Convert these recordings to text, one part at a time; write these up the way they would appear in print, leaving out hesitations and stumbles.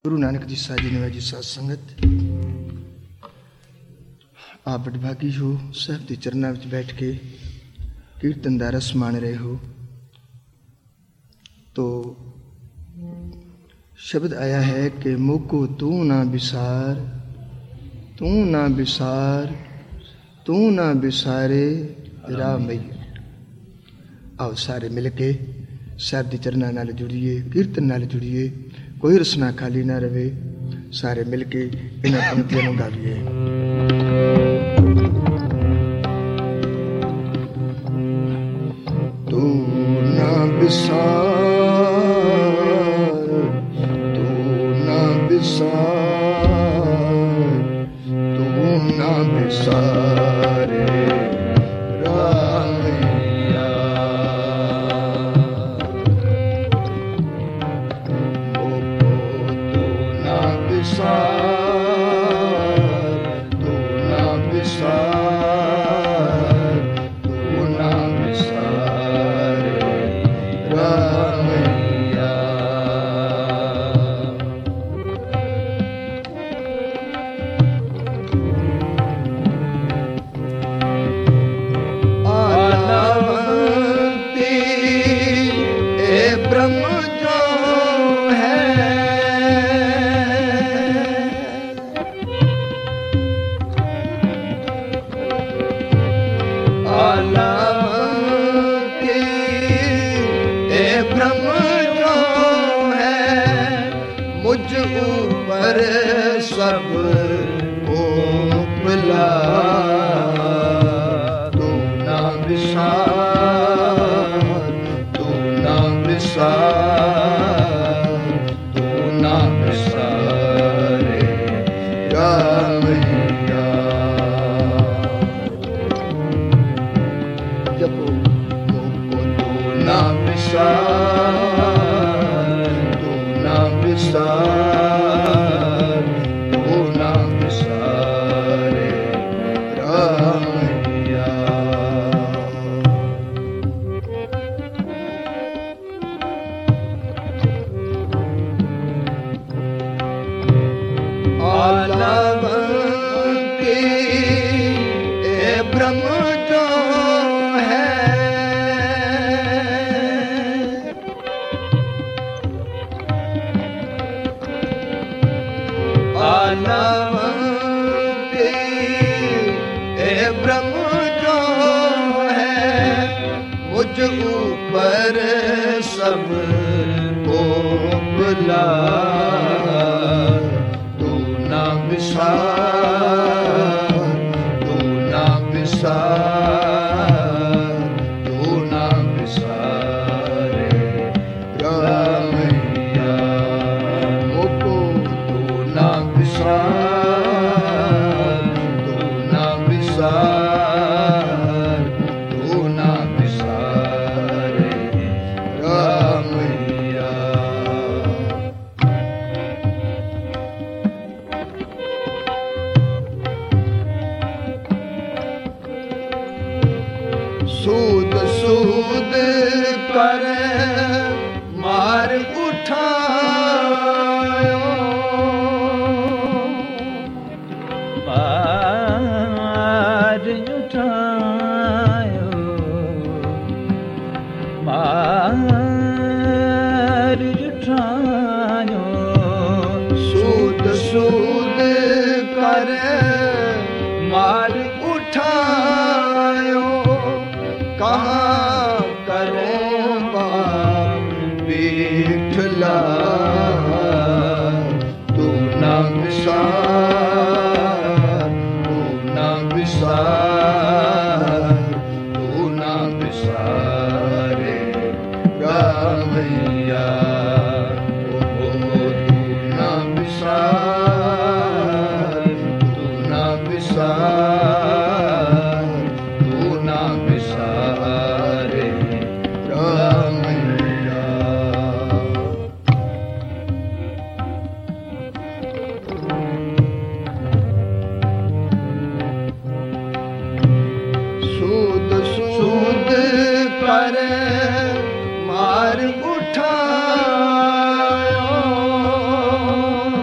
गुरु नानक जी साजी नवाजी साध संगत आप बड़भागी हो, साहब के चरणों में बैठ के कीर्तन दा रस मान रहे हो। तो शब्द आया है कि मोको तू ना बिसार, तू ना बिसार, तू ना बिसारे राम मैया। आओ सारे मिलके साहब के चरणों नाल जुड़िए, कीर्तन नाल जुड़िए, कोई रसना खाली ना रहे। सारे मिलके इन्हां पंक्तियां नूं गाइए। तू ना बिसार, तू ना बिसार, तू ना बिसारे राम मैया। सब उपला तू ना बिसार, तू ना बिसार, तू ना बिसारे राम मैया। जपो मोको तू ना बिसार, तू ना बिसार, ऊपर सब उपला तू ना बिसार, तू ना बिसार, तू ना बिसारे राम मैया। मोको तू ना बिसार, तू ना बिसार, तू ना सूद सूद कर मार उठायो, मार उठायो, मार उठायो। सूद सूद कर मार उठायो, कहाँ करें बाप बिठला तू ना बिसार, तू ना बिसार, तू ना बिसारे राम मैया। तू ना बिसार, तू ना बिसार, तू ना बिसारे राम मैया। सूद सूद कर मार उठायो,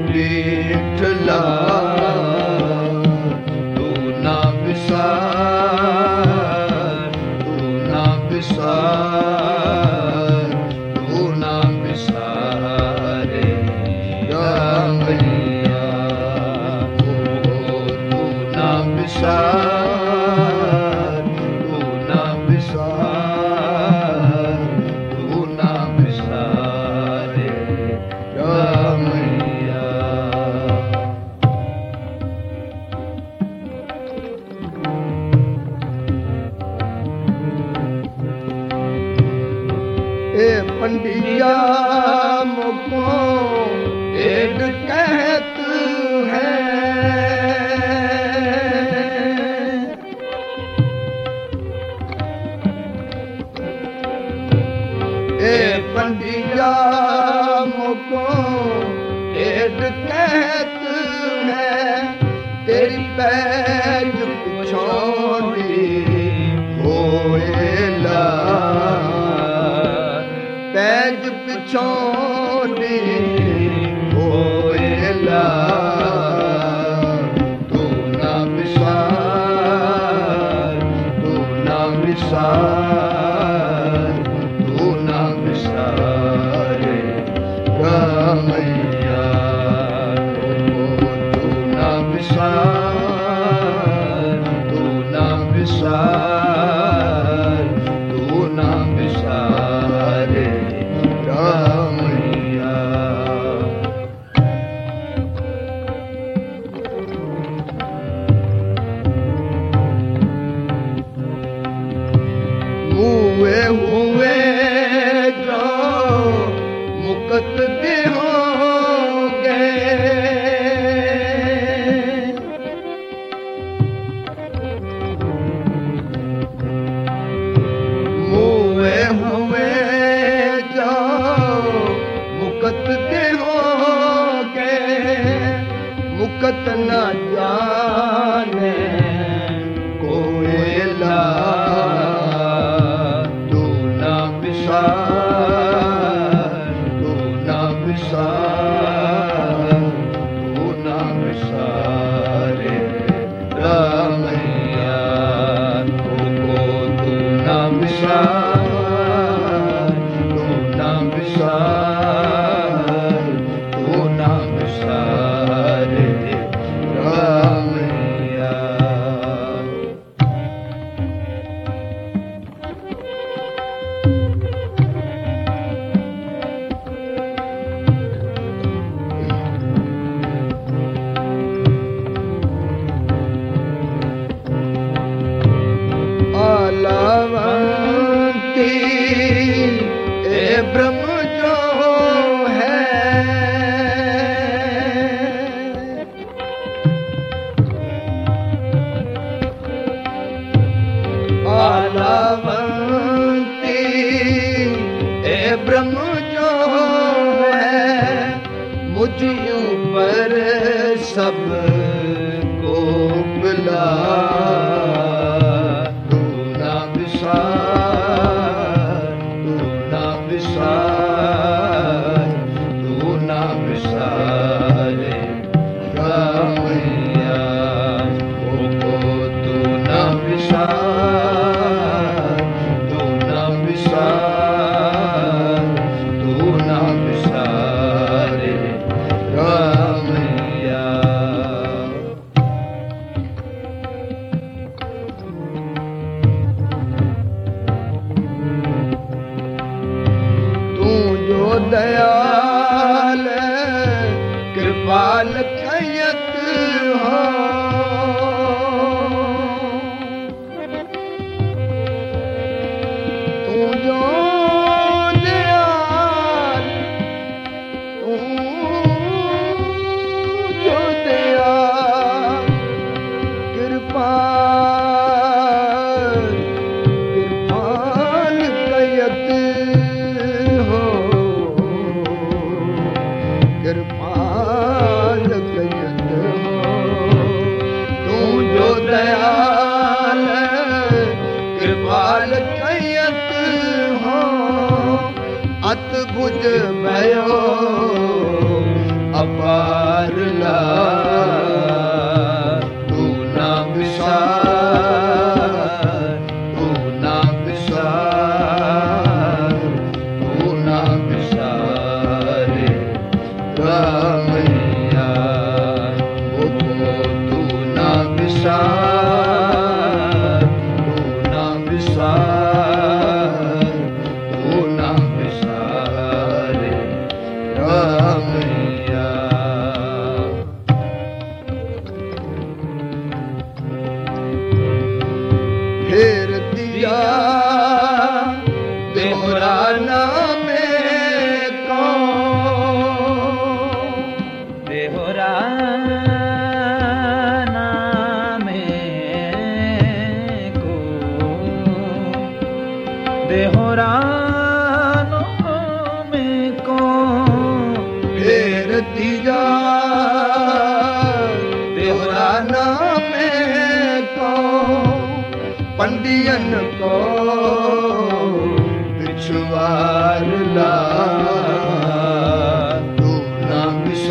विठला तू ना विसार, तू ना विसार, तू ना विसारे रामैया। तू ना विसार, तू ना विसार, तू ना विसारे रामैया। ए पंडिया मुको एक कहत है, ए पंडिया मुको एक कहत है, तेरी पैज पिछोड़ी होएला, पैज पिछोड़ी होएला। तू ना विसार, तू ना विसार, तू ना विसारे रामैया। तू ना विसार, तू ना विसार, तू ना विसारे रामैया। हुए हुए जो मुकत दे होंगे, हुए हुए जो मुकत दे होंगे, मुकत न जाने कोयला। तू ना विसार, तू ना विसार, तू ना विसारे रामैया। तू ना विसार, तू ना विसार, तू ना विसारे रामैया। आलावंती ए ब्रह्म जो है, आलावंती ए ब्रह्म जो है, मुझ ऊपर सब को बुला। तू ना विसार, तू ना विसार, तू ना विसारे रामैया। तू ना विसार, तू ना विसार, तू ना विसारे रामैया। तू जो दयाल कृपाल खयत हो, तू जो दयाल, तू जो दयाल कृपाल, कृपाल कयत हो, कृपाल कयत हो। तू जो दयाल कृपाल कयत हो, अत बुझ भयो अपार मैया मुझको तू ना बिसार, तू ना बिसार, तू ना बिसारे रामैया। फेर दिया देहराना में को, देहराना में को, देहराना में को, फेर दिया देहराना में को, पंडियन को पिछवार ला, तू ना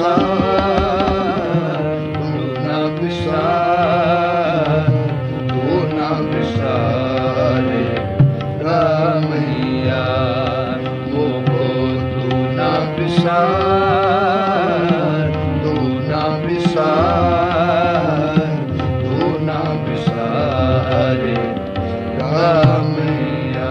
बिसार, तू ना बिसार, तू ना बिसारे रामैया मुझको तू ना बिसार, तू ना बिसार, तू ना बिसारे रामैया।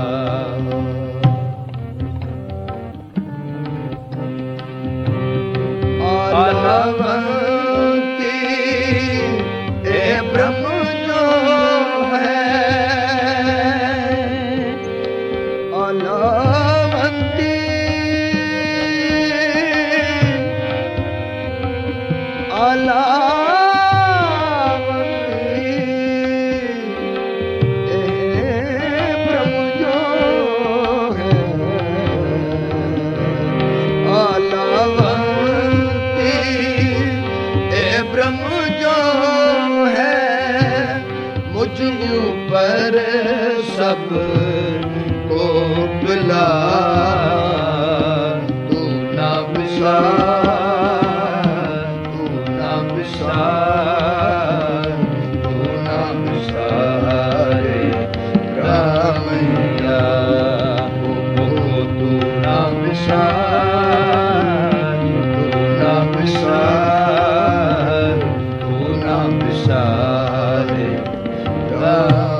आलावंती ए ब्रह्म जो है, आलावंती आलावंती ए ब्रह्म जो है, आलावंती ए ब्रह्म जो है, मुझ ऊपर सब को पिला, तू ना बिसार, तू ना बिसार, तू ना बिसारे रामैया मुझको तू ना बिसार, तू ना बिसार, तू ना बिसारे रामैया।